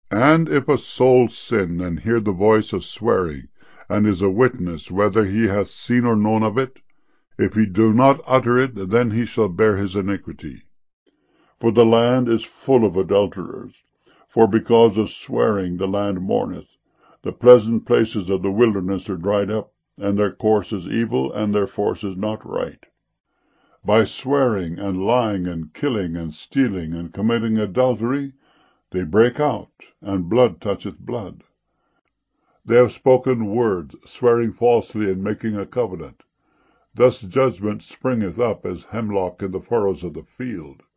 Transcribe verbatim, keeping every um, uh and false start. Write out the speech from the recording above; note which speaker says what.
Speaker 1: And if a soul sin, and hear the voice of swearing, and is a witness, whether he hath seen or known of it, if he do not utter it, then he shall bear his iniquity. For the land is full of adulterers, for because of swearing the land mourneth. The pleasant places of the wilderness are dried up, and their course is evil, and their force is not right. By swearing, and lying, and killing, and stealing, and committing adultery, they break out, and blood toucheth blood. They have spoken words, swearing falsely, and making a covenant. Thus judgment springeth up as hemlock in the furrows of the field.